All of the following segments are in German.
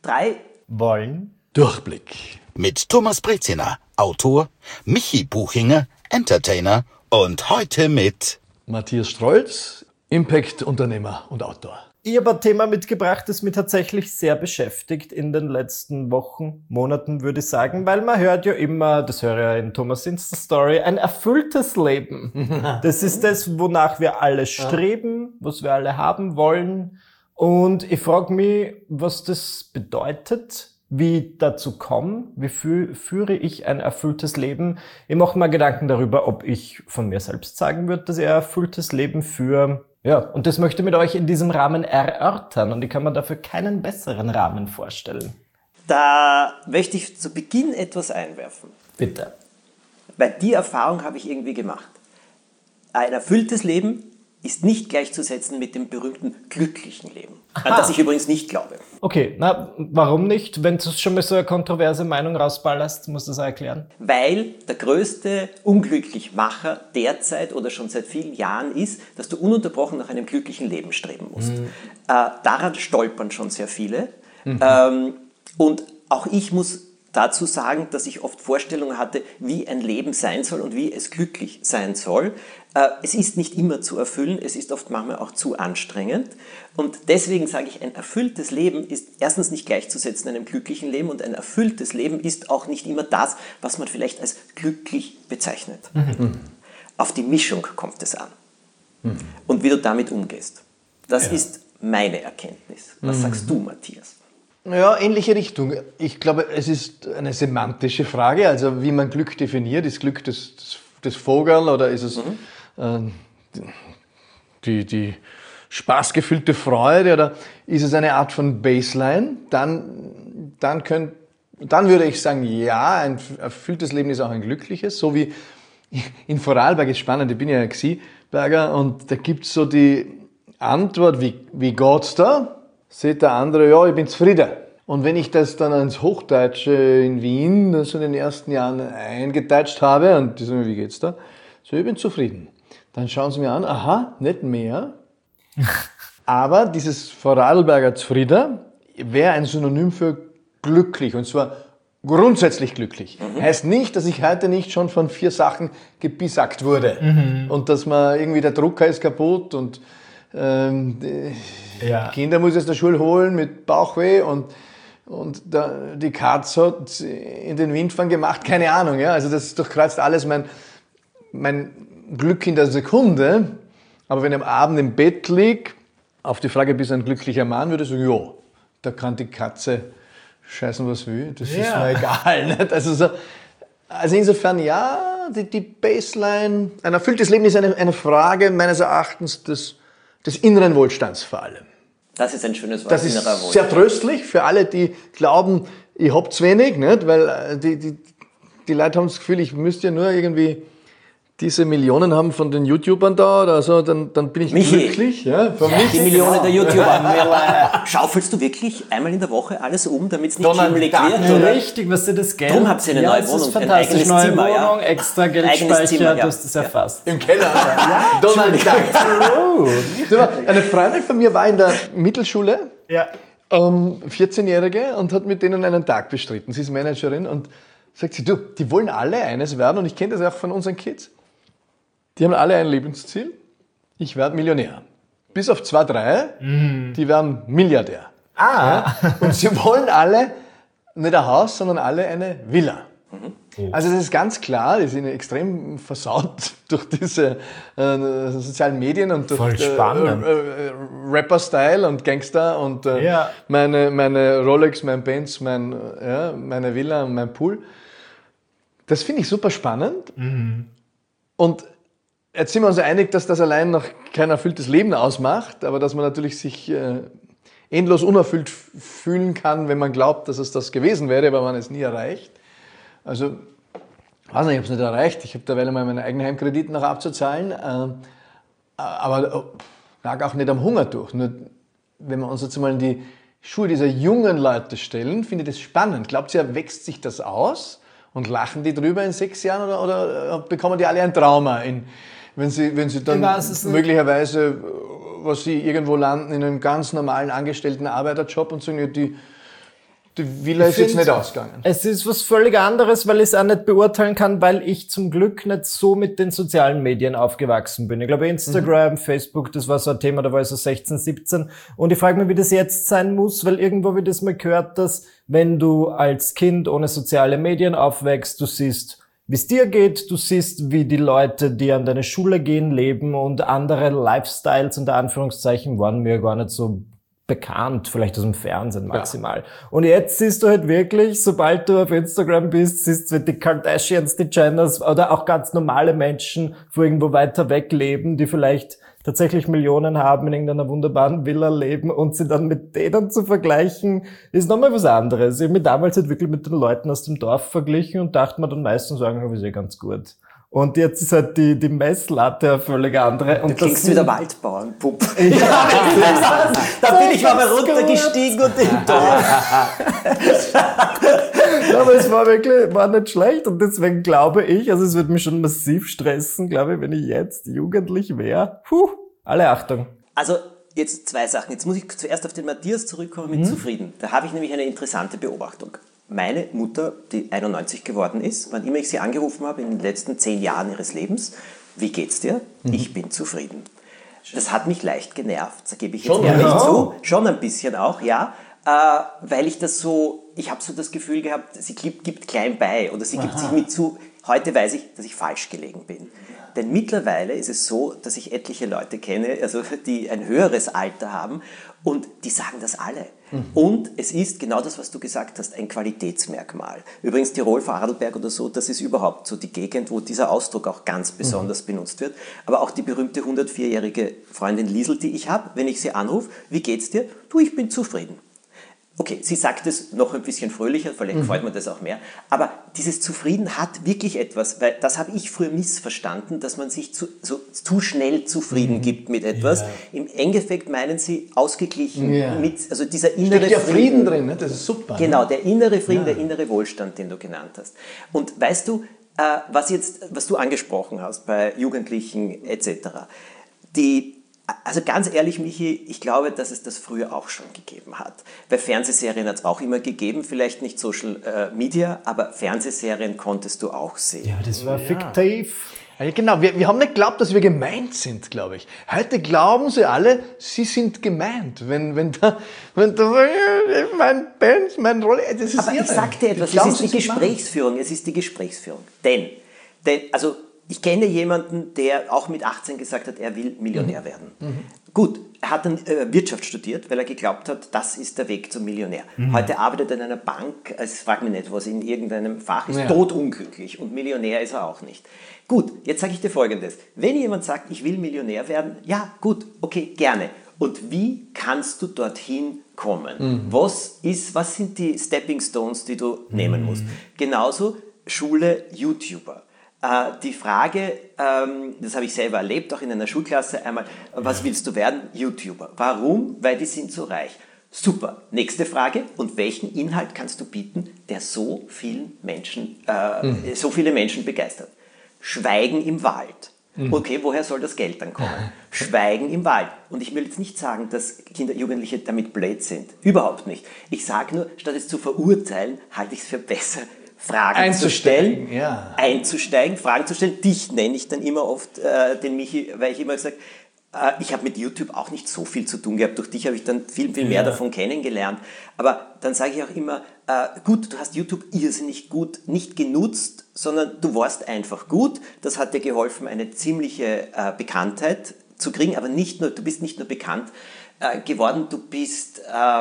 3 wollen Durchblick. Mit Thomas Breziner, Autor, Michi Buchinger, Entertainer und heute mit Matthias Strolz, Impact-Unternehmer und Autor. Ich habe ein Thema mitgebracht, das mich tatsächlich sehr beschäftigt in den letzten Wochen, Monaten, würde ich sagen, weil man hört ja immer, das höre ich ja in Thomas Insta-Story, ein erfülltes Leben. Das ist das, wonach wir alle streben, was wir alle haben wollen. Und ich frage mich, was das bedeutet, wie ich dazu komme, wie führe ich ein erfülltes Leben. Ich mache mir Gedanken darüber, ob ich von mir selbst sagen würde, dass ich ein erfülltes Leben führe. Ja, und das möchte ich mit euch in diesem Rahmen erörtern und ich kann mir dafür keinen besseren Rahmen vorstellen. Da möchte ich zu Beginn etwas einwerfen. Bitte. Weil die Erfahrung habe ich irgendwie gemacht. Ein erfülltes Leben ist nicht gleichzusetzen mit dem berühmten glücklichen Leben. An das ich übrigens nicht glaube. Okay, na, warum nicht? Wenn du schon mal so eine kontroverse Meinung rausballerst, musst du das auch erklären. Weil der größte Unglücklichmacher derzeit oder schon seit vielen Jahren ist, dass du ununterbrochen nach einem glücklichen Leben streben musst. Daran stolpern schon sehr viele. Und auch ich muss dazu sagen, dass ich oft Vorstellungen hatte, wie ein Leben sein soll und wie es glücklich sein soll. Es ist nicht immer zu erfüllen, es ist oft manchmal auch zu anstrengend. Und deswegen sage ich, ein erfülltes Leben ist erstens nicht gleichzusetzen einem glücklichen Leben und ein erfülltes Leben ist auch nicht immer das, was man vielleicht als glücklich bezeichnet. Auf die Mischung kommt es an. Und wie du damit umgehst. Das ist meine Erkenntnis. Was sagst du, Matthias? Ja, ähnliche Richtung. Ich glaube, es ist eine semantische Frage, also wie man Glück definiert. Ist Glück das Vogeln oder ist es die spaßgefüllte Freude oder ist es eine Art von Baseline? Dann würde ich sagen, ja, ein erfülltes Leben ist auch ein glückliches, so wie in Vorarlberg ist spannend, ich bin ja Berger und da gibt es so die Antwort, wie geht's da? Sieht der andere, ja, ich bin zufrieden. Und wenn ich das dann ins Hochdeutsche in Wien so in den ersten Jahren eingedeutscht habe und die sagen, wie geht's da? So, ich bin zufrieden. Dann schauen sie mir an, aha, nicht mehr. Aber dieses Vorarlberger zufrieden wäre ein Synonym für glücklich und zwar grundsätzlich glücklich. Heißt nicht, dass ich heute nicht schon von 4 Sachen gebisackt wurde und dass man irgendwie der Drucker ist kaputt und Kinder muss ich aus der Schule holen mit Bauchweh und die Katz hat in den Windfang gemacht, keine Ahnung. Ja? Also das durchkreuzt alles mein Glück in der Sekunde. Aber wenn ich am Abend im Bett liege, auf die Frage, bist du ein glücklicher Mann, würde ich sagen, ja, da kann die Katze scheißen, was will, das ist mir egal. Nicht? Also insofern, ja, die Baseline, ein erfülltes Leben ist eine Frage meines Erachtens des inneren Wohlstands vor allem. Das ist ein schönes Wort. Das ist sehr tröstlich für alle, die glauben, ich hab zu wenig, nicht? Weil die Leute haben das Gefühl, ich müsste ja nur irgendwie diese Millionen haben von den YouTubern da oder so, dann bin ich glücklich. Ja, die Millionen der YouTuber. Schaufelst du wirklich einmal in der Woche alles um, damit es nicht schimmelig wird? Oder? Richtig, was du das Geld... Darum habt ihr eine neue Wohnung, ein eigenes neue Zimmer, Wohnung, extra Geldspeicher, du hast das erfasst. Im Keller. Donald Duck. Eine Freundin von mir war in der Mittelschule, 14-Jährige, und hat mit denen einen Tag bestritten. Sie ist Managerin und sagt sie, du, die wollen alle eines werden und ich kenne das auch von unseren Kids. Die haben alle ein Lebensziel. Ich werde Millionär. Bis auf 2, 3, die werden Milliardär. Ja? Und sie wollen alle nicht ein Haus, sondern alle eine Villa. Also das ist ganz klar, die sind extrem versaut durch diese sozialen Medien und durch Rapper-Style und Gangster und meine Rolex, mein Benz, meine Villa und mein Pool. Das finde ich super spannend. Und jetzt sind wir uns einig, dass das allein noch kein erfülltes Leben ausmacht, aber dass man natürlich sich endlos unerfüllt fühlen kann, wenn man glaubt, dass es das gewesen wäre, weil man es nie erreicht. Also, ich weiß nicht, ich habe es nicht erreicht. Ich habe derweil mal meinen eigenen Heimkredit noch abzuzahlen, aber lag auch nicht am Hunger durch. Nur wenn wir uns jetzt mal in die Schuhe dieser jungen Leute stellen, finde ich das spannend. Glaubt ihr, wächst sich das aus? Und lachen die drüber in 6 Jahren oder bekommen die alle ein Trauma, wenn sie dann möglicherweise, was sie irgendwo landen, in einem ganz normalen angestellten Arbeiterjob und sagen, ja, Die Villa ist jetzt nicht ausgegangen. Es ist was völlig anderes, weil ich es auch nicht beurteilen kann, weil ich zum Glück nicht so mit den sozialen Medien aufgewachsen bin. Ich glaube, Instagram, Facebook, das war so ein Thema, da war ich so 16, 17. Und ich frage mich, wie das jetzt sein muss, weil irgendwo habe ich das mal gehört, dass wenn du als Kind ohne soziale Medien aufwächst, du siehst, wie es dir geht, du siehst, wie die Leute, die an deine Schule gehen, leben und andere Lifestyles unter Anführungszeichen waren mir gar nicht so bekannt, vielleicht aus dem Fernsehen maximal. Ja. Und jetzt siehst du halt wirklich, sobald du auf Instagram bist, siehst du die Kardashians, die Jenners oder auch ganz normale Menschen, wo irgendwo weiter weg leben, die vielleicht tatsächlich Millionen haben, in irgendeiner wunderbaren Villa leben und sie dann mit denen zu vergleichen, ist nochmal was anderes. Ich habe mich damals halt wirklich mit den Leuten aus dem Dorf verglichen und dachte mir dann meistens, sagen, wir sind ganz gut. Und jetzt ist halt die Messlatte eine völlig andere. Und du klingst wieder Waldbauernpup. Ja, da bin ich mal runtergestiegen und im Dorf. Ja, aber es war nicht schlecht und deswegen glaube ich, also es wird mich schon massiv stressen, glaube ich, wenn ich jetzt jugendlich wäre. Alle Achtung. Also jetzt 2 Sachen. Jetzt muss ich zuerst auf den Matthias zurückkommen mit zufrieden. Da habe ich nämlich eine interessante Beobachtung. Meine Mutter, die 91 geworden ist, wann immer ich sie angerufen habe in den letzten 10 Jahren ihres Lebens, wie geht's dir? Ich bin zufrieden. Das hat mich leicht genervt, da gebe ich jetzt ehrlich zu. Schon ein bisschen auch, ja. Weil ich habe so das Gefühl gehabt, sie gibt klein bei oder sie gibt sich mit zu. Heute weiß ich, dass ich falsch gelegen bin. Denn mittlerweile ist es so, dass ich etliche Leute kenne, also die ein höheres Alter haben und die sagen das alle. Und es ist genau das, was du gesagt hast, ein Qualitätsmerkmal. Übrigens Tirol, Vorarlberg oder so, das ist überhaupt so die Gegend, wo dieser Ausdruck auch ganz besonders benutzt wird. Aber auch die berühmte 104-jährige Freundin Liesel, die ich habe, wenn ich sie anrufe, wie geht's dir? Du, ich bin zufrieden. Okay, sie sagt es noch ein bisschen fröhlicher, vielleicht gefällt mir das auch mehr, aber dieses Zufrieden hat wirklich etwas, weil das habe ich früher missverstanden, dass man sich zu schnell zufrieden gibt mit etwas. Ja. Im Endeffekt meinen sie ausgeglichen mit, also dieser innere Frieden drin, ne? Das ist super. Genau, der innere Frieden, der innere Wohlstand, den du genannt hast. Und weißt du, was du angesprochen hast bei Jugendlichen etc., also ganz ehrlich, Michi, ich glaube, dass es das früher auch schon gegeben hat. Bei Fernsehserien hat es auch immer gegeben, vielleicht nicht Social Media, aber Fernsehserien konntest du auch sehen. Ja, das war fiktiv. Ja, genau, wir haben nicht geglaubt, dass wir gemeint sind, glaube ich. Heute glauben sie alle, sie sind gemeint. Wenn mein Rolle, das ist aber ich sag dir etwas, es ist die Gesprächsführung, Denn, also, ich kenne jemanden, der auch mit 18 gesagt hat, er will Millionär werden. Gut, er hat dann Wirtschaft studiert, weil er geglaubt hat, das ist der Weg zum Millionär. Heute arbeitet er in einer Bank, ich frage mich nicht, was in irgendeinem Fach ist, todunglücklich und Millionär ist er auch nicht. Gut, jetzt sage ich dir Folgendes. Wenn jemand sagt, ich will Millionär werden, ja gut, okay, gerne. Und wie kannst du dorthin kommen? Was sind die Stepping Stones, die du nehmen musst? Genauso Schule, YouTuber. Die Frage, das habe ich selber erlebt, auch in einer Schulklasse einmal, was willst du werden? YouTuber. Warum? Weil die sind so reich. Super. Nächste Frage. Und welchen Inhalt kannst du bieten, der so viele Menschen begeistert? Schweigen im Wald. Okay, woher soll das Geld dann kommen? Schweigen im Wald. Und ich will jetzt nicht sagen, dass Kinder, Jugendliche damit blöd sind. Überhaupt nicht. Ich sage nur, statt es zu verurteilen, halte ich es für besser, Fragen zu stellen, einzusteigen, Fragen zu stellen. Dich nenne ich dann immer oft, den Michi, weil ich immer sage, ich habe mit YouTube auch nicht so viel zu tun gehabt. Durch dich habe ich dann viel mehr davon kennengelernt. Aber dann sage ich auch immer, gut, du hast YouTube irrsinnig gut nicht genutzt, sondern du warst einfach gut. Das hat dir geholfen, eine ziemliche Bekanntheit zu kriegen. Aber du bist nicht nur bekannt geworden, du bist,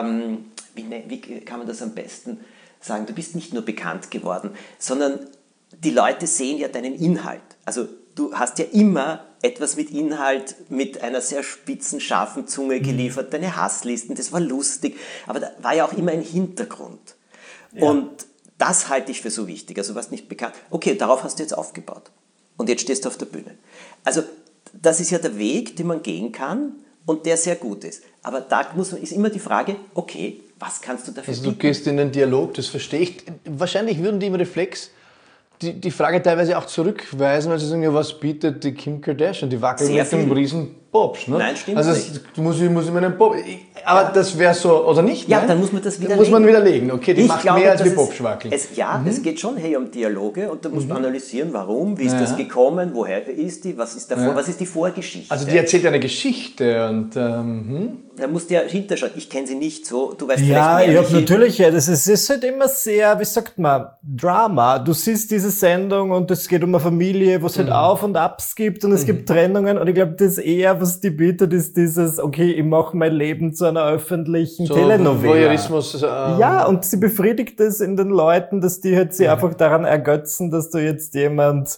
wie kann man das am besten sagen, du bist nicht nur bekannt geworden, sondern die Leute sehen ja deinen Inhalt. Also du hast ja immer etwas mit Inhalt, mit einer sehr spitzen, scharfen Zunge geliefert, deine Hasslisten, das war lustig, aber da war ja auch immer ein Hintergrund. Ja. Und das halte ich für so wichtig. Also du warst nicht bekannt. Okay, darauf hast du jetzt aufgebaut. Und jetzt stehst du auf der Bühne. Also das ist ja der Weg, den man gehen kann und der sehr gut ist. Aber da ist immer die Frage, okay, was kannst du dafür bieten? Also du gehst in den Dialog, das verstehe ich. Wahrscheinlich würden die im Reflex die Frage teilweise auch zurückweisen, weil sie sagen, ja, was bietet die Kim Kardashian? Die wackelt mit einem riesen Popsch, ne? Nein, stimmt also nicht. Muss ich meinen Popsch... Aber das wäre so, oder nicht? Ja, ne? dann muss man das widerlegen. Dann muss man widerlegen. Okay, die Ich macht glaube, mehr als dass die Popschwackel. Es geht schon um Dialoge und da musst du analysieren, warum, wie ist das gekommen, woher ist die, was ist davor, was ist die Vorgeschichte. Also die erzählt eine Geschichte und... Da musst du ja hinterschauen. Ich kenne sie nicht so, du weißt Ja, vielleicht ich mehr. habe natürlich, das ist halt immer sehr, wie sagt man, Drama. Du siehst diese Sendung und es geht um eine Familie, wo es halt Auf und Abs gibt und es gibt Trennungen und ich glaube, das eher, was die bietet, ist dieses, okay, ich mache mein Leben zu einer öffentlichen Telenovela. Voyeurismus. Ja, und sie befriedigt es in den Leuten, dass die halt sich einfach daran ergötzen, dass du jetzt jemand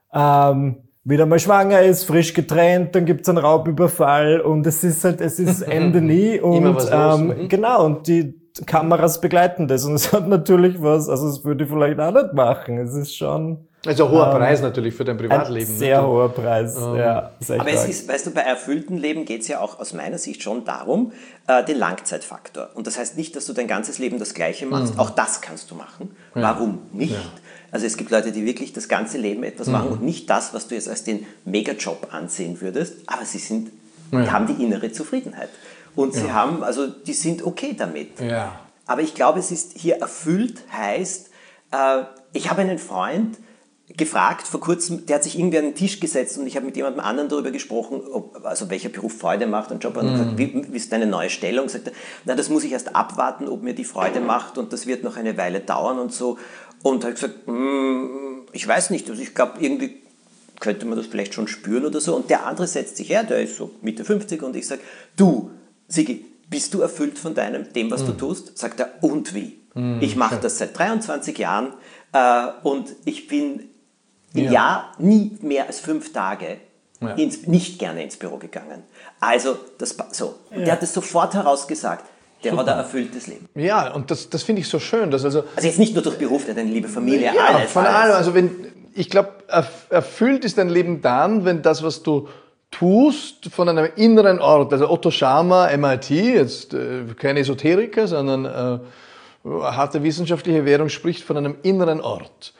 wieder mal schwanger ist, frisch getrennt, dann gibt's einen Raubüberfall und es ist Ende nie und Immer was los. genau, und die Kameras begleiten das und es hat natürlich was, also das würde ich vielleicht auch nicht machen, es ist schon... Also ein hoher Preis natürlich für dein Privatleben. Ein sehr hoher Preis, ja. Aber es ist, weißt du, bei erfülltem Leben geht es ja auch aus meiner Sicht schon darum, den Langzeitfaktor. Und das heißt nicht, dass du dein ganzes Leben das Gleiche machst. Auch das kannst du machen. Warum nicht? Ja. Also es gibt Leute, die wirklich das ganze Leben etwas machen und nicht das, was du jetzt als den Megajob ansehen würdest, aber die haben die innere Zufriedenheit. Und sie haben, also die sind okay damit. Ja. Aber ich glaube, es ist hier erfüllt, heißt, ich habe einen Freund, gefragt vor kurzem, der hat sich irgendwie an den Tisch gesetzt und ich habe mit jemandem anderen darüber gesprochen, also welcher Beruf Freude macht und Job. Und gesagt, wie ist deine neue Stellung? Sagt er, na, das muss ich erst abwarten, ob mir die Freude macht und das wird noch eine Weile dauern und so. Und er hat gesagt, ich weiß nicht, also ich glaube, irgendwie könnte man das vielleicht schon spüren oder so. Und der andere setzt sich her, der ist so Mitte 50 und ich sage, du, Sigi, bist du erfüllt von dem, was du tust? Sagt er, und wie? Ich mache das seit 23 Jahren und ich bin im Jahr nie mehr als 5 Tage nicht gerne ins Büro gegangen. Also, der hat es sofort herausgesagt. Der hat ein erfülltes Leben. Ja, und das finde ich so schön. Dass also jetzt nicht nur durch Beruf, der hat eine liebe Familie, ja, alles. Von allem. Also ich glaube, erfüllt ist dein Leben dann, wenn das, was du tust, von einem inneren Ort, also Otto Scharmer, MIT, jetzt kein Esoteriker, sondern harte wissenschaftliche Währung, spricht von einem inneren Ort.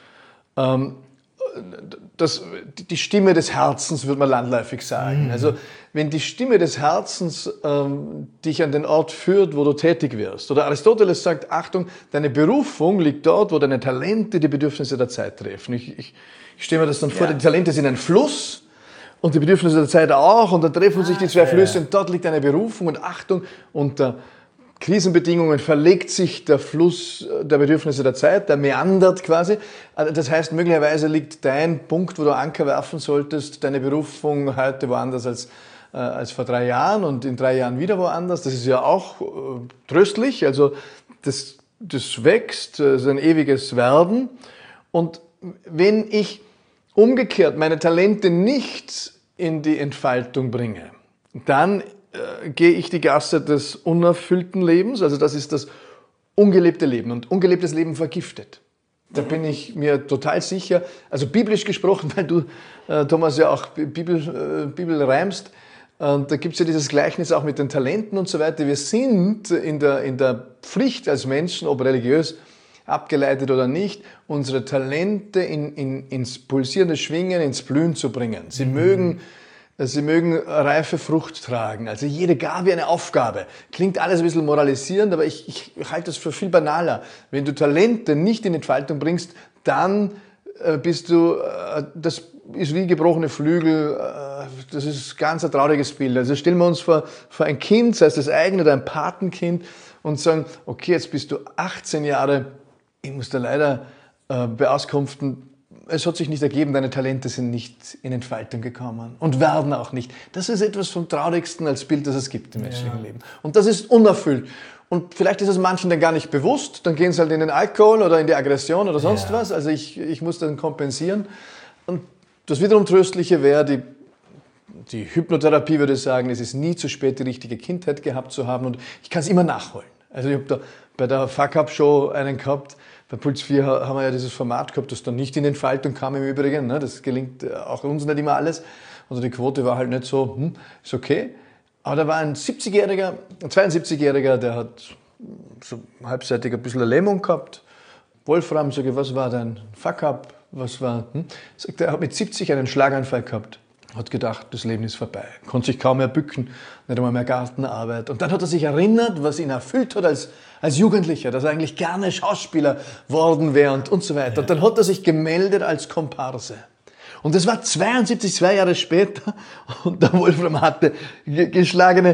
Die Stimme des Herzens, würde man landläufig sagen. Also wenn die Stimme des Herzens dich an den Ort führt, wo du tätig wirst. Oder Aristoteles sagt, Achtung, deine Berufung liegt dort, wo deine Talente die Bedürfnisse der Zeit treffen. Ich stelle mir das dann vor, die Talente sind ein Fluss und die Bedürfnisse der Zeit auch und dann treffen sich die zwei Flüsse und dort liegt deine Berufung und Achtung, unter Krisenbedingungen verlegt sich der Fluss der Bedürfnisse der Zeit, der meandert quasi. Das heißt, möglicherweise liegt dein Punkt, wo du Anker werfen solltest, deine Berufung heute woanders als vor 3 Jahren und in 3 Jahren wieder woanders. Das ist ja auch tröstlich, also das wächst, das ist ein ewiges Werden. Und wenn ich umgekehrt meine Talente nicht in die Entfaltung bringe, dann gehe ich die Gasse des unerfüllten Lebens, also das ist das ungelebte Leben und ungelebtes Leben vergiftet. Da bin ich mir total sicher, also biblisch gesprochen, weil du, Thomas, ja auch Bibel reimst, und da gibt es ja dieses Gleichnis auch mit den Talenten und so weiter. Wir sind in der Pflicht als Menschen, ob religiös abgeleitet oder nicht, unsere Talente ins pulsierende Schwingen, ins Blühen zu bringen. Sie mögen reife Frucht tragen. Also jede Gabe eine Aufgabe. Klingt alles ein bisschen moralisierend, aber ich halte das für viel banaler. Wenn du Talente nicht in Entfaltung bringst, dann bist du, das ist wie gebrochene Flügel, das ist ganz ein trauriges Bild. Also stellen wir uns vor ein Kind, sei es das eigene oder ein Patenkind, und sagen, okay, jetzt bist du 18 Jahre, ich muss da leider beauskunften, es hat sich nicht ergeben, deine Talente sind nicht in Entfaltung gekommen und werden auch nicht. Das ist etwas vom Traurigsten als Bild, das es gibt im menschlichen Leben. Und das ist unerfüllt. Und vielleicht ist es manchen dann gar nicht bewusst, dann gehen sie halt in den Alkohol oder in die Aggression oder sonst was. Also ich muss dann kompensieren. Und das wiederum Tröstliche wäre, die Hypnotherapie würde sagen, es ist nie zu spät, die richtige Kindheit gehabt zu haben und ich kann es immer nachholen. Also ich habe da bei der Fuck-Up-Show einen gehabt. Bei Puls 4 haben wir ja dieses Format gehabt, das dann nicht in Entfaltung kam im Übrigen. Ne? Das gelingt auch uns nicht immer alles. Also die Quote war halt nicht so, ist okay. Aber da war ein 72-Jähriger, der hat so halbseitig ein bisschen eine Lähmung gehabt. Wolfram, sage ich, was war dein Fuck-up? Was war, Sagt er, hat mit 70 einen Schlaganfall gehabt. hat gedacht, das Leben ist vorbei. Konnte sich kaum mehr bücken, nicht einmal mehr Gartenarbeit. Und dann hat er sich erinnert, was ihn erfüllt hat als Jugendlicher, dass er eigentlich gerne Schauspieler worden wäre und so weiter. Und dann hat er sich gemeldet als Komparse. Und das war 72, 2 Jahre später. Und der Wolfram hatte geschlagene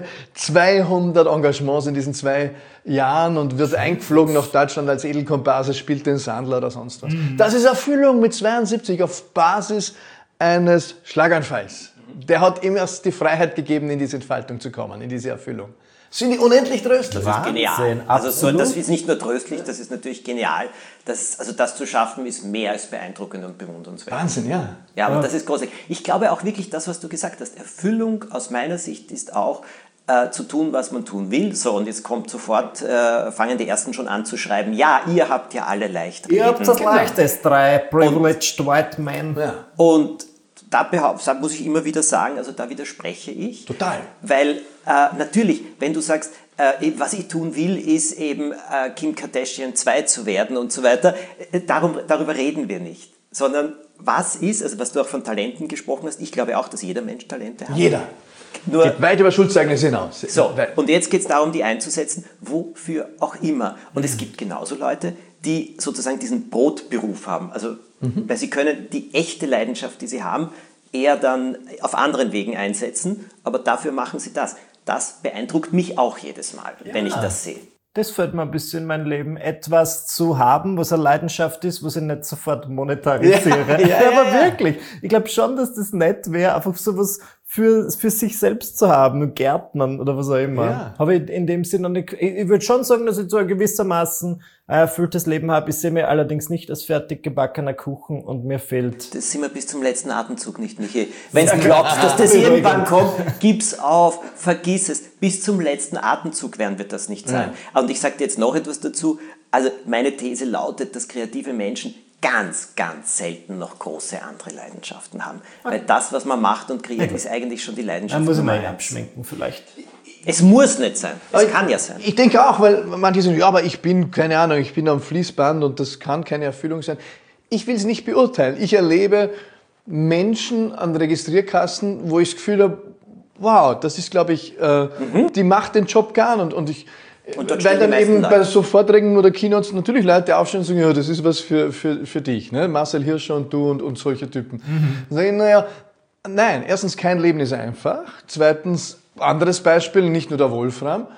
200 Engagements in diesen 2 Jahren und wird eingeflogen nach Deutschland als Edelkomparse, spielt den Sandler oder sonst was. Das ist Erfüllung mit 72 auf Basis eines Schlaganfalls. Der hat ihm erst die Freiheit gegeben, in diese Entfaltung zu kommen, in diese Erfüllung. Das finde ich unendlich tröstlich. Das ist genial. Also das ist nicht nur tröstlich, das ist natürlich genial. Das zu schaffen, ist mehr als beeindruckend und bewundernswert. Wahnsinn, ja. Ja, aber das ist großartig. Ich glaube auch wirklich, das, was du gesagt hast, Erfüllung aus meiner Sicht ist auch zu tun, was man tun will. So, und jetzt kommt sofort, fangen die Ersten schon an zu schreiben, ja, ihr habt ja alle leicht reden. Ihr habt das Leichtes, 3 privileged white men. Ja. Und da muss ich immer wieder sagen, also da widerspreche ich. Total. Weil natürlich, wenn du sagst, was ich tun will, ist eben Kim Kardashian 2 zu werden und so weiter, darüber reden wir nicht. Sondern was ist, also was du auch von Talenten gesprochen hast, ich glaube auch, dass jeder Mensch Talente hat. Jeder. Nur, geht weit über Schulzeugnisse hinaus. So, und jetzt geht es darum, die einzusetzen, wofür auch immer. Und es gibt genauso Leute, die sozusagen diesen Brotberuf haben. Also, weil sie können die echte Leidenschaft, die sie haben, eher dann auf anderen Wegen einsetzen, aber dafür machen sie das. Das beeindruckt mich auch jedes Mal, wenn ich das sehe. Das fällt mir ein bisschen in mein Leben, etwas zu haben, was eine Leidenschaft ist, was ich nicht sofort monetarisiere. Aber wirklich, ich glaube schon, dass das nett wäre, einfach sowas für sich selbst zu haben, Gärtnern oder was auch immer. Ja. Habe ich in dem Sinne noch nicht. Ich würde schon sagen, dass ich so ein gewissermaßen ein erfülltes Leben habe. Ich sehe mir allerdings nicht als fertig gebackener Kuchen und mir fehlt. Das sind wir bis zum letzten Atemzug nicht, Michi. Wenn du glaubst, dass das irgendwann kommt, gib's auf, vergiss es. Bis zum letzten Atemzug werden wir das nicht sein. Und ich sage dir jetzt noch etwas dazu. Also meine These lautet, dass kreative Menschen ganz, ganz selten noch große andere Leidenschaften haben. Weil das, was man macht und kreiert, ist eigentlich schon die Leidenschaft. Dann muss ich Nummer mal 1. abschminken vielleicht. Es muss nicht sein. Es kann ja sein. Ich denke auch, weil manche sagen, ja, aber ich bin, keine Ahnung, ich bin am Fließband und das kann keine Erfüllung sein. Ich will es nicht beurteilen. Ich erlebe Menschen an Registrierkassen, wo ich das Gefühl habe, wow, das ist, glaube ich, die macht den Job gern und weil dann eben bei so Vorträgen oder Keynotes natürlich Leute aufstehen und sagen, ja, das ist was für dich, ne? Marcel Hirscher und du und solche Typen. Dann sage ich, naja, nein, erstens, kein Leben ist einfach. Zweitens, anderes Beispiel, nicht nur der Wolfram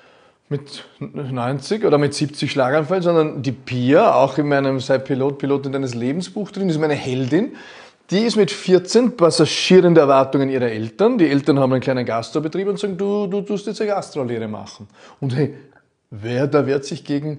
mit 90 oder mit 70 Schlaganfall, sondern die Pia, auch in meinem Sei Pilotin deines Lebensbuch drin, ist meine Heldin. Die ist mit 14 Passagierin der Erwartungen ihrer Eltern. Die Eltern haben einen kleinen Gastrobetrieb und sagen, du tust jetzt eine Gastrolehre machen. Und hey, wer da wehrt sich gegen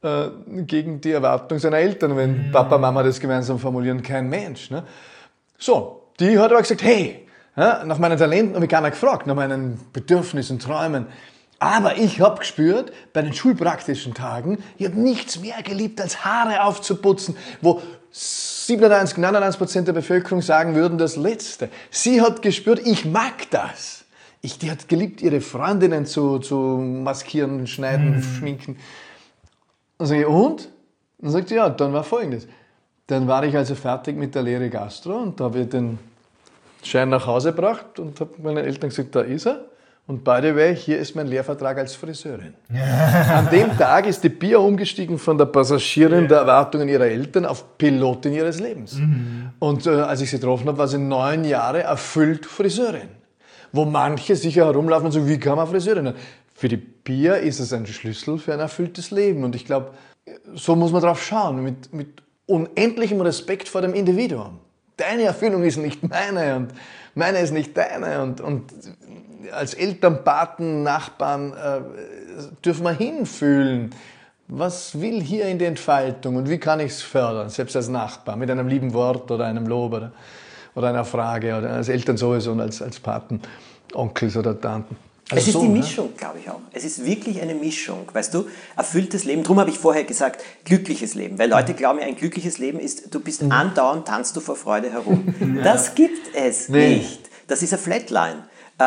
die Erwartung seiner Eltern, wenn Papa, Mama das gemeinsam formulieren? Kein Mensch. Ne? So, die hat aber gesagt, hey, nach meinen Talenten habe ich gar nicht gefragt, nach meinen Bedürfnissen, Träumen. Aber ich habe gespürt, bei den schulpraktischen Tagen, ich habe nichts mehr geliebt, als Haare aufzuputzen, wo 97, 99% der Bevölkerung sagen würden, das Letzte. Sie hat gespürt, ich mag das. Die hat geliebt, ihre Freundinnen zu maskieren, schneiden, schminken. Dann sage ich, und? Dann sagt sie, ja, dann war Folgendes. Dann war ich also fertig mit der Lehre Gastro und da habe ich den Schein nach Hause gebracht und habe meinen Eltern gesagt, da ist er. Und by the way, hier ist mein Lehrvertrag als Friseurin. An dem Tag ist die Pia umgestiegen von der Passagierin der Erwartungen ihrer Eltern auf Pilotin ihres Lebens. Und als ich sie getroffen habe, war sie 9 Jahre erfüllt Friseurin. Wo manche sicher herumlaufen und sagen, wie kann man Friseurin werden? Für die Pia ist es ein Schlüssel für ein erfülltes Leben. Und ich glaube, so muss man drauf schauen, mit unendlichem Respekt vor dem Individuum. Deine Erfüllung ist nicht meine und meine ist nicht deine. Und als Eltern, Paten, Nachbarn dürfen wir hinfühlen, was will hier in der Entfaltung und wie kann ich es fördern, selbst als Nachbar, mit einem lieben Wort oder einem Lob oder einer Frage oder als Eltern sowieso und als Paten, Onkels oder Tanten. Also es ist so, die Mischung, glaube ich auch. Es ist wirklich eine Mischung, weißt du, erfülltes Leben. Darum habe ich vorher gesagt, glückliches Leben. Weil Leute glauben, ein glückliches Leben ist, du bist andauernd, tanzt du vor Freude herum. Das gibt es nicht. Das ist eine Flatline.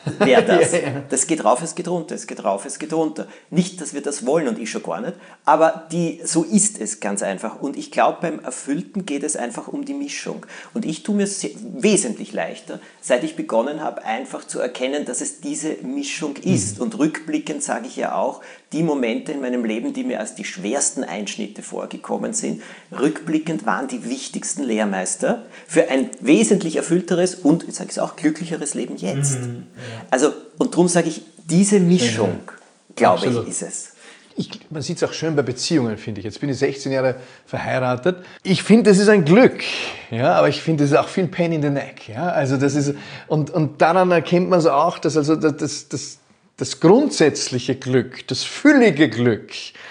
wäre das. Das geht rauf, es geht runter, es geht rauf, es geht runter. Nicht, dass wir das wollen und ich schon gar nicht, aber so ist es ganz einfach. Und ich glaube, beim Erfüllten geht es einfach um die Mischung. Und ich tue mir wesentlich leichter, seit ich begonnen habe, einfach zu erkennen, dass es diese Mischung ist. Und rückblickend sage ich ja auch, die Momente in meinem Leben, die mir als die schwersten Einschnitte vorgekommen sind, rückblickend waren die wichtigsten Lehrmeister für ein wesentlich erfüllteres und, jetzt sage ich es auch, glücklicheres Leben jetzt. Also, und darum sage ich, diese Mischung, glaube ich, ist es. Man sieht es auch schön bei Beziehungen, finde ich. Jetzt bin ich 16 Jahre verheiratet. Ich finde, das ist ein Glück, ja, aber ich finde, das ist auch viel Pain in the Neck, ja. Also das ist, und daran erkennt man es auch, dass also das grundsätzliche Glück, das füllige Glück,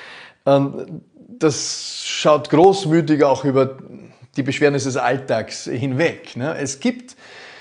das schaut großmütig auch über die Beschwernisse des Alltags hinweg. Ne? Es gibt,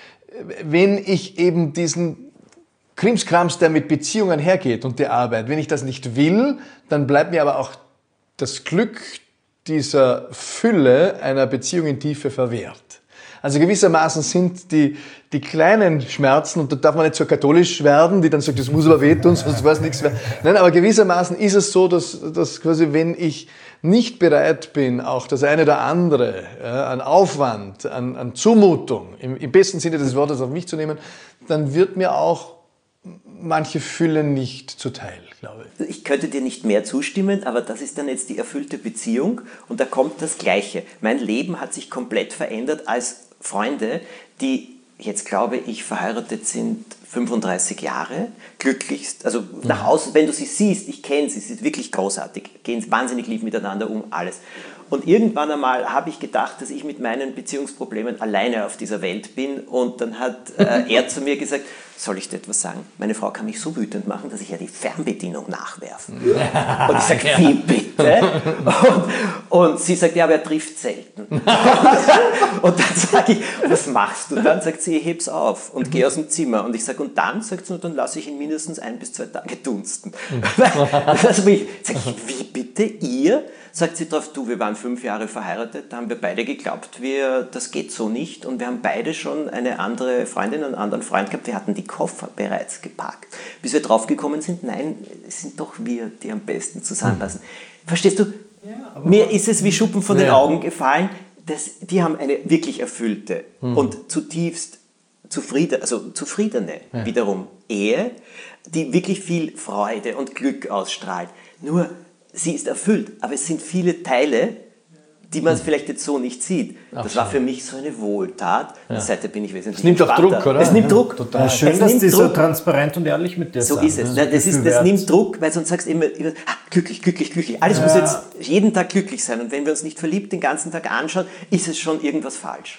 wenn ich eben diesen Krimskrams, der mit Beziehungen hergeht und der Arbeit, wenn ich das nicht will, dann bleibt mir aber auch das Glück dieser Fülle einer Beziehung in Tiefe verwehrt. Also gewissermaßen sind die kleinen Schmerzen, und da darf man nicht so katholisch werden, die dann sagt, das muss aber wehtun, sonst weiß nichts mehr. Nein, aber gewissermaßen ist es so, dass quasi, wenn ich nicht bereit bin, auch das eine oder andere an Aufwand, an Zumutung, im besten Sinne des Wortes auf mich zu nehmen, dann wird mir auch manche Fülle nicht zuteil, glaube ich. Ich könnte dir nicht mehr zustimmen, aber das ist dann jetzt die erfüllte Beziehung und da kommt das Gleiche. Mein Leben hat sich komplett verändert als Freunde, die jetzt, glaube ich, verheiratet sind 35 Jahre, glücklichst, also nach außen, wenn du sie siehst, ich kenne sie, sie sind wirklich großartig, gehen wahnsinnig lieb miteinander um, alles. Und irgendwann einmal habe ich gedacht, dass ich mit meinen Beziehungsproblemen alleine auf dieser Welt bin und dann hat er zu mir gesagt, soll ich dir etwas sagen? Meine Frau kann mich so wütend machen, dass ich ja die Fernbedienung nachwerfe. Und ich sage, wie bitte? Und sie sagt, ja, aber er trifft selten. Und dann sage ich, was machst du? Dann sagt sie, ich heb's auf und gehe aus dem Zimmer. Und ich sage, und dann? Sagt sie, dann lasse ich ihn mindestens 1 bis 2 Tage dunsten. Also sage ich, wie bitte, ihr? Sagt sie drauf, du, wir waren 5 Jahre verheiratet, da haben wir beide geglaubt, das geht so nicht und wir haben beide schon eine andere Freundin, einen anderen Freund gehabt, wir hatten die Koffer bereits gepackt. Bis wir draufgekommen sind, nein, es sind doch wir, die am besten zusammenpassen. Verstehst du? Ja, mir ist es wie Schuppen von den Augen gefallen, die haben eine wirklich erfüllte und zutiefst zufriedene wiederum Ehe, die wirklich viel Freude und Glück ausstrahlt. Nur sie ist erfüllt, aber es sind viele Teile, die man vielleicht jetzt so nicht sieht. Das war für mich so eine Wohltat. Ja. Seitdem bin ich wesentlich entspannter. Es nimmt auch Druck, oder? Es nimmt Druck. Total. Schön, dass die so transparent und ehrlich mit dir sind. So ist es. Das nimmt Druck, weil sonst sagst du immer glücklich, glücklich, glücklich. Alles muss jetzt jeden Tag glücklich sein. Und wenn wir uns nicht verliebt den ganzen Tag anschauen, ist es schon irgendwas falsch.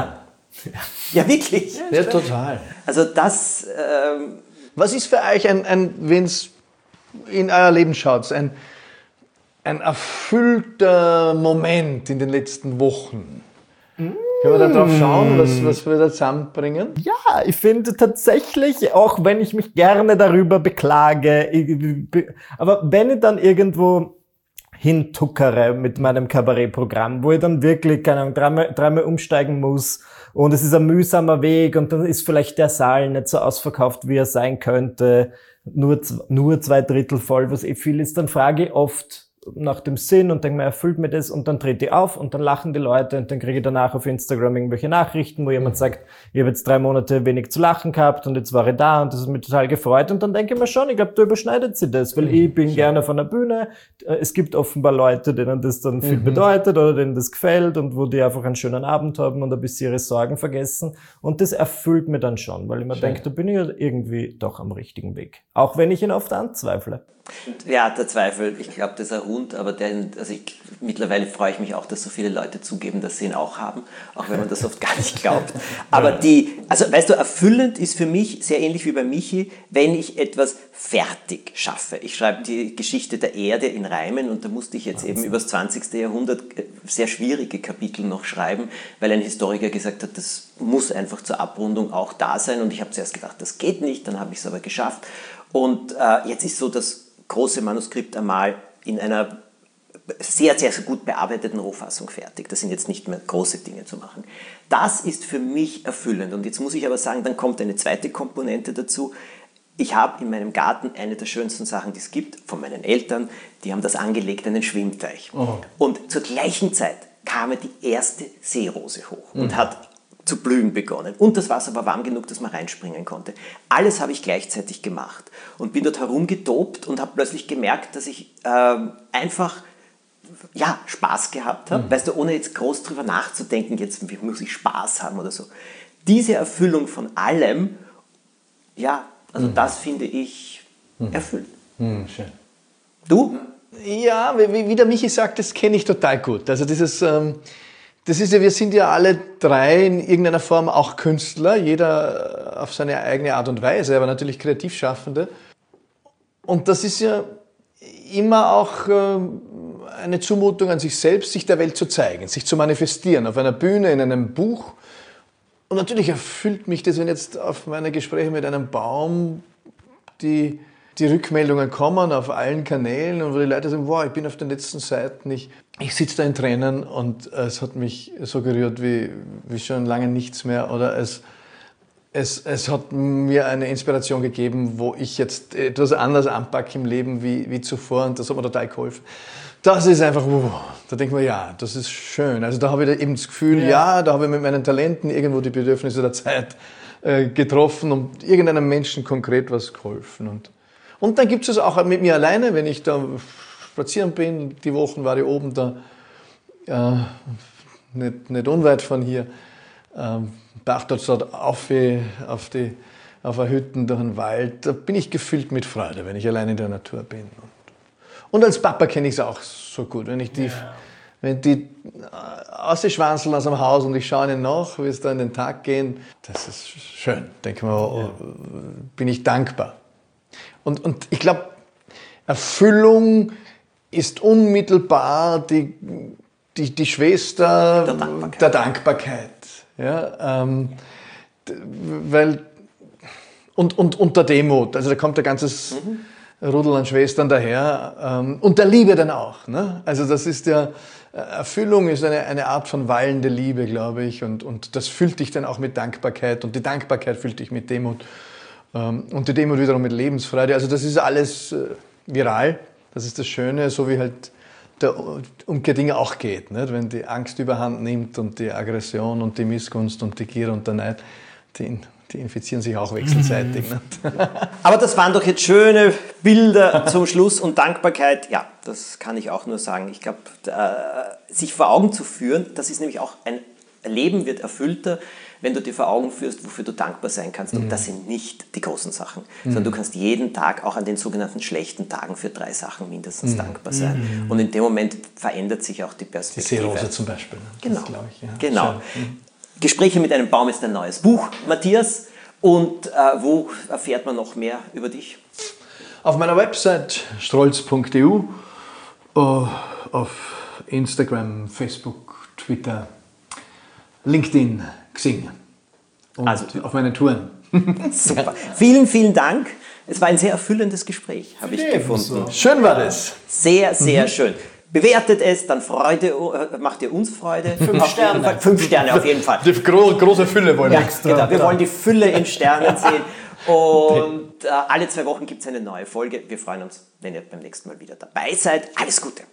Ja wirklich. Ja, total. Also das... Was ist für euch wenn es in euer Leben schaut, ein erfüllter Moment in den letzten Wochen? Können wir da drauf schauen, was wir da zusammenbringen? Ja, ich finde tatsächlich, auch wenn ich mich gerne darüber beklage, aber wenn ich dann irgendwo hintuckere mit meinem Kabarettprogramm, wo ich dann wirklich, keine Ahnung, dreimal umsteigen muss und es ist ein mühsamer Weg und dann ist vielleicht der Saal nicht so ausverkauft, wie er sein könnte, nur 2/3 voll, was viel ist, dann frage ich oft nach dem Sinn und denke mir, erfüllt mir das und dann trete ich auf und dann lachen die Leute und dann kriege ich danach auf Instagram irgendwelche Nachrichten, wo jemand sagt, ich habe jetzt 3 Monate wenig zu lachen gehabt und jetzt war ich da und das ist mir total gefreut und dann denke ich mir schon, ich glaube, da überschneidet sich das, weil ich bin gerne von der Bühne, es gibt offenbar Leute, denen das dann viel bedeutet oder denen das gefällt und wo die einfach einen schönen Abend haben und ein bisschen ihre Sorgen vergessen und das erfüllt mir dann schon, weil ich mir denke, da bin ich ja irgendwie doch am richtigen Weg, auch wenn ich ihn oft anzweifle. Ja, der Zweifel, ich glaube, das ist ein Hund, aber mittlerweile freue ich mich auch, dass so viele Leute zugeben, dass sie ihn auch haben, auch wenn man das oft gar nicht glaubt. Aber weißt du, erfüllend ist für mich sehr ähnlich wie bei Michi, wenn ich etwas fertig schaffe. Ich schreibe die Geschichte der Erde in Reimen und da musste ich jetzt eben über das 20. Jahrhundert sehr schwierige Kapitel noch schreiben, weil ein Historiker gesagt hat, das muss einfach zur Abrundung auch da sein und ich habe zuerst gedacht, das geht nicht, dann habe ich es aber geschafft und jetzt ist so, dass große Manuskript einmal in einer sehr, sehr, sehr gut bearbeiteten Rohfassung fertig. Das sind jetzt nicht mehr große Dinge zu machen. Das ist für mich erfüllend. Und jetzt muss ich aber sagen, dann kommt eine zweite Komponente dazu. Ich habe in meinem Garten eine der schönsten Sachen, die es gibt, von meinen Eltern. Die haben das angelegt, einen Schwimmteich. Oh. Und zur gleichen Zeit kam die erste Seerose hoch und hat zu blühen begonnen. Und das Wasser war warm genug, dass man reinspringen konnte. Alles habe ich gleichzeitig gemacht und bin dort herumgetobt und habe plötzlich gemerkt, dass ich einfach Spaß gehabt habe. Weißt du, ohne jetzt groß drüber nachzudenken, jetzt muss ich Spaß haben oder so. Diese Erfüllung von allem, das finde ich erfüllend. Schön. Du? Ja, wie der Michi sagt, das kenne ich total gut. Also das ist ja, wir sind ja alle drei in irgendeiner Form auch Künstler, jeder auf seine eigene Art und Weise, aber natürlich Kreativschaffende. Und das ist ja immer auch eine Zumutung an sich selbst, sich der Welt zu zeigen, sich zu manifestieren, auf einer Bühne, in einem Buch. Und natürlich erfüllt mich das, wenn jetzt auf meine Gespräche mit einem Baum die Rückmeldungen kommen auf allen Kanälen und wo die Leute sagen, wow, ich bin auf den letzten Seiten, ich sitze da in Tränen und es hat mich so gerührt wie schon lange nichts mehr oder es hat mir eine Inspiration gegeben, wo ich jetzt etwas anders anpacke im Leben wie zuvor und das hat mir total geholfen. Das ist einfach, da denkt man, ja, das ist schön. Also da habe ich eben das Gefühl, da habe ich mit meinen Talenten irgendwo die Bedürfnisse der Zeit getroffen und irgendeinem Menschen konkret was geholfen. Und dann gibt es auch mit mir alleine, wenn ich da spazieren bin, die Wochen war ich oben da, nicht unweit von hier, Bachtatz dort auf eine Hütte durch den Wald, da bin ich gefüllt mit Freude, wenn ich allein in der Natur bin. Und als Papa kenne ich es auch so gut, wenn die ausschwanzeln aus dem Haus und ich schaue ihnen nach, wie es da in den Tag gehen, das ist schön, denke mal, bin ich dankbar. Und ich glaube, Erfüllung ist unmittelbar die Schwester der Dankbarkeit. Ja, und der Demut. Also da kommt ein ganzes Rudel an Schwestern daher. Und der Liebe dann auch. Ne? Also das ist Erfüllung ist eine Art von wallende Liebe, glaube ich. Und das füllt dich dann auch mit Dankbarkeit. Und die Dankbarkeit füllt dich mit Demut. Und die Demut wiederum mit Lebensfreude. Also das ist alles viral. Das ist das Schöne, so wie halt der Umkehrdinge auch geht. Nicht? Wenn die Angst überhand nimmt und die Aggression und die Missgunst und die Gier und der Neid, die infizieren sich auch wechselseitig. Nicht? Aber das waren doch jetzt schöne Bilder zum Schluss und Dankbarkeit. Ja, das kann ich auch nur sagen. Ich glaube, sich vor Augen zu führen, das ist nämlich auch ein Leben wird erfüllter, wenn du dir vor Augen führst, wofür du dankbar sein kannst. Und das sind nicht die großen Sachen, sondern du kannst jeden Tag, auch an den sogenannten schlechten Tagen, für 3 Sachen mindestens dankbar sein. Und in dem Moment verändert sich auch die Perspektive. Die Seerose zum Beispiel. Genau. Das glaube ich, ja. Genau. Gespräche mit einem Baum ist ein neues Buch, Matthias. Und wo erfährt man noch mehr über dich? Auf meiner Website strolz.eu, auf Instagram, Facebook, Twitter, LinkedIn, Xing und also auf meine Touren. Super. Vielen, vielen Dank. Es war ein sehr erfüllendes Gespräch, habe ich gefunden. So. Schön war das. Sehr, sehr schön. Bewertet es, dann macht ihr uns Freude. 5 Sterne. 5 Sterne auf jeden Fall. Die große Fülle wollen wir. Ja, genau. Wir wollen die Fülle in Sternen sehen. Und alle 2 Wochen gibt es eine neue Folge. Wir freuen uns, wenn ihr beim nächsten Mal wieder dabei seid. Alles Gute.